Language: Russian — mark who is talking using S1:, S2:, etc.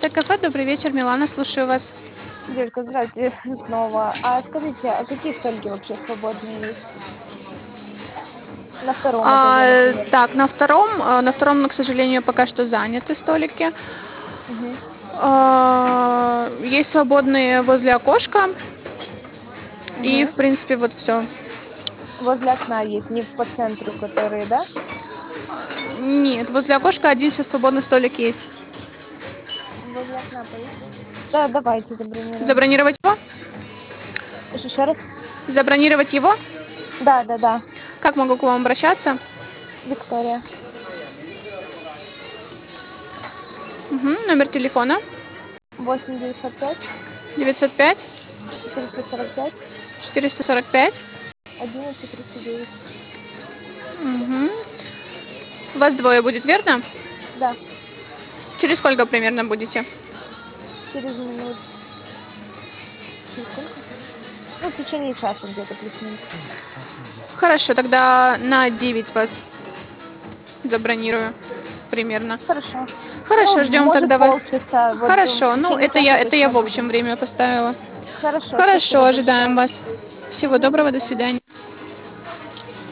S1: Это кафе. Добрый вечер, Милана, слушаю вас.
S2: Юлька, здравствуйте снова. А скажите, а какие столики вообще свободные есть? На втором этаже, например.
S1: Так, на втором, к сожалению, пока что заняты столики.
S2: Мгм.
S1: Есть свободные возле окошка, и,
S2: Мгм.
S1: в принципе, вот все.
S2: Возле окна есть, не по центру, которые, да?
S1: Нет, возле окошка один сейчас свободный столик есть.
S2: Возле окна поедем? Да, давайте забронируем.
S1: Забронировать его?
S2: Еще раз?
S1: Забронировать его?
S2: Да, да, да.
S1: Как могу к вам обращаться?
S2: Виктория.
S1: Номер телефона
S2: 8 905
S1: 905
S2: 445
S1: 445.
S2: 11 39.
S1: Вас двое будет, верно?
S2: Да,
S1: Через сколько примерно будете?
S2: через минут. Через сколько? Ну, в течение часа где-то плюс-минус.
S1: Хорошо, тогда на 9 вас забронирую примерно.
S2: Хорошо. Ну,
S1: Хорошо, ждем
S2: может,
S1: тогда вас.
S2: полчаса. Вот в
S1: Хорошо, ну
S2: течение
S1: это
S2: часа
S1: я
S2: точно
S1: в общем
S2: будем.
S1: время поставила.
S2: Хорошо, спасибо
S1: Хорошо, ожидаем
S2: большое.
S1: вас. Всего
S2: Мгм, до
S1: доброго, до
S2: свидания.
S1: свидания.